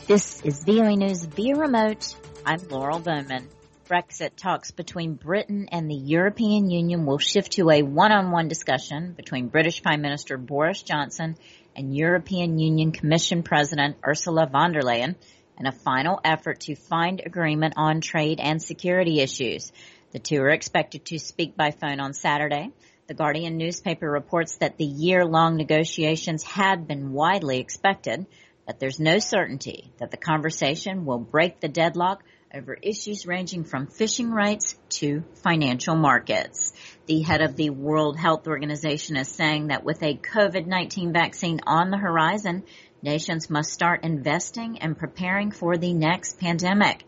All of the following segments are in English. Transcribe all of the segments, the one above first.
This is VOA News via remote. I'm Laurel Bowman. Brexit talks between Britain and the European Union will shift to a one-on-one discussion between British Prime Minister Boris Johnson and European Union Commission President Ursula von der Leyen in a final effort to find agreement on trade and security issues. The two are expected to speak by phone on Saturday. The Guardian newspaper reports that the year-long negotiations had been widely expected, but there's no certainty that the conversation will break the deadlock over issues ranging from fishing rights to financial markets. The head of the World Health Organization is saying that with a COVID-19 vaccine on the horizon, nations must start investing and preparing for the next pandemic.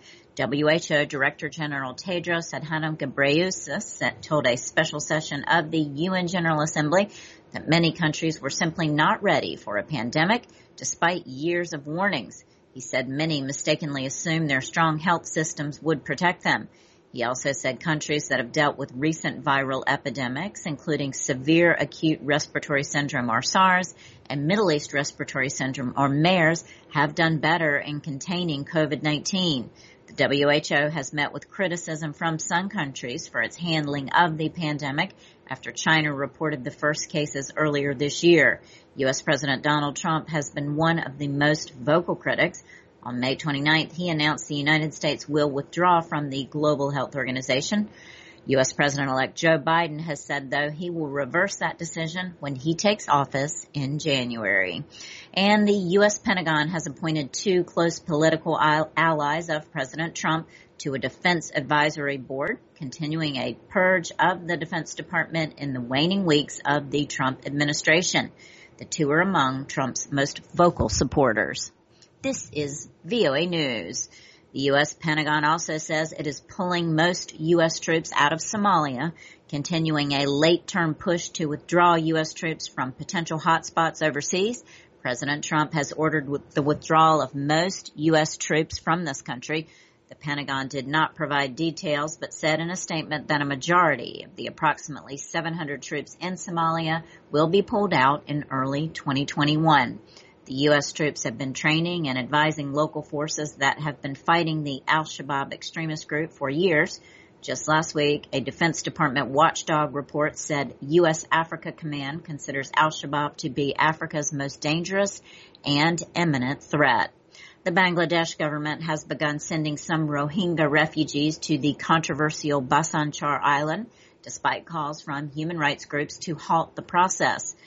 WHO Director General Tedros Adhanom Ghebreyesus told a special session of the UN General Assembly that many countries were simply not ready for a pandemic despite years of warnings. He said many mistakenly assumed their strong health systems would protect them. He also said countries that have dealt with recent viral epidemics, including severe acute respiratory syndrome or SARS and Middle East respiratory syndrome or MERS, have done better in containing COVID-19. The WHO has met with criticism from some countries for its handling of the pandemic after China reported the first cases earlier this year. U.S. President Donald Trump has been one of the most vocal critics. On May 29th, he announced the United States will withdraw from the Global Health Organization. U.S. President-elect Joe Biden has said, though, he will reverse that decision when he takes office in January. And the U.S. Pentagon has appointed two close political allies of President Trump to a defense advisory board, continuing a purge of the Defense Department in the waning weeks of the Trump administration. The two are among Trump's most vocal supporters. This is VOA News. The U.S. Pentagon also says it is pulling most U.S. troops out of Somalia, continuing a late-term push to withdraw U.S. troops from potential hotspots overseas. President Trump has ordered the withdrawal of most U.S. troops from this country. The Pentagon did not provide details, but said in a statement that a majority of the approximately 700 troops in Somalia will be pulled out in early 2021. The U.S. troops have been training and advising local forces that have been fighting the al-Shabaab extremist group for years. Just last week, a Defense Department watchdog report said U.S. Africa Command considers al-Shabaab to be Africa's most dangerous and imminent threat. The Bangladesh government has begun sending some Rohingya refugees to the controversial Bhasan Char Island, despite calls from human rights groups to halt the process.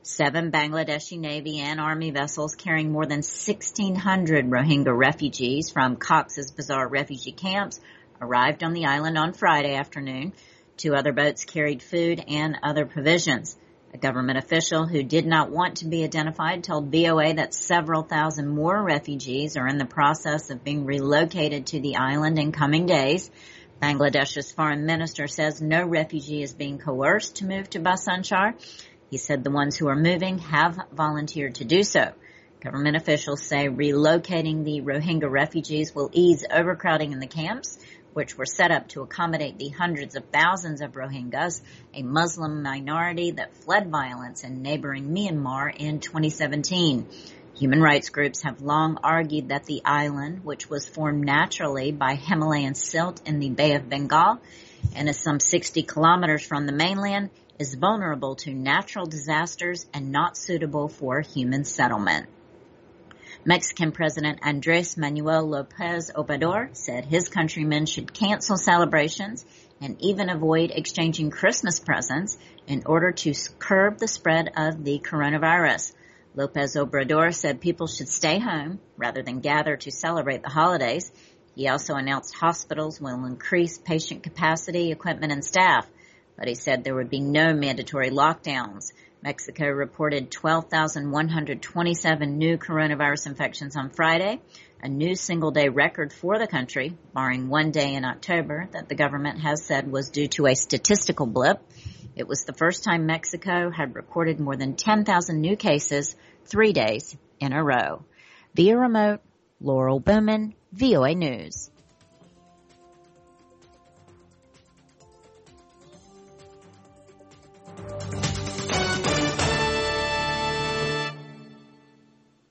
7 Bangladeshi Navy and Army vessels carrying more than 1,600 Rohingya refugees from Cox's Bazar refugee camps arrived on the island on Friday afternoon. 2 other boats carried food and other provisions. A government official who did not want to be identified told VOA that several thousand more refugees are in the process of being relocated to the island in coming days. Bangladesh's foreign minister says no refugee is being coerced to move to Bhasan Char. He said the ones who are moving have volunteered to do so. Government officials say relocating the Rohingya refugees will ease overcrowding in the camps, which were set up to accommodate the hundreds of thousands of Rohingyas, a Muslim minority that fled violence in neighboring Myanmar in 2017. Human rights groups have long argued that the island, which was formed naturally by Himalayan silt in the Bay of Bengal and is some 60 kilometers from the mainland, is vulnerable to natural disasters and not suitable for human settlement. Mexican President Andrés Manuel López Obrador said his countrymen should cancel celebrations and even avoid exchanging Christmas presents in order to curb the spread of the coronavirus. López Obrador said people should stay home rather than gather to celebrate the holidays. He also announced hospitals will increase patient capacity, equipment, and staff. But he said there would be no mandatory lockdowns. Mexico reported 12,127 new coronavirus infections on Friday, a new single-day record for the country, barring one day in October that the government has said was due to a statistical blip. It was the first time Mexico had recorded more than 10,000 new cases 3 days in a row. Via remote, Laurel Bowman, VOA News.